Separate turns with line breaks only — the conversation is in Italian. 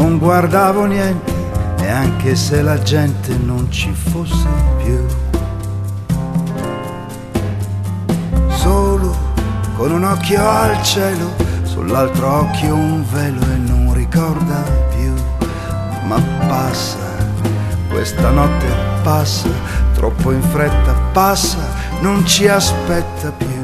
non guardavo niente, e anche se la gente non ci fosse più, solo con un occhio al cielo, sull'altro occhio un velo e non ricorda più. Ma passa, questa notte passa, troppo in fretta passa, non ci aspetta più.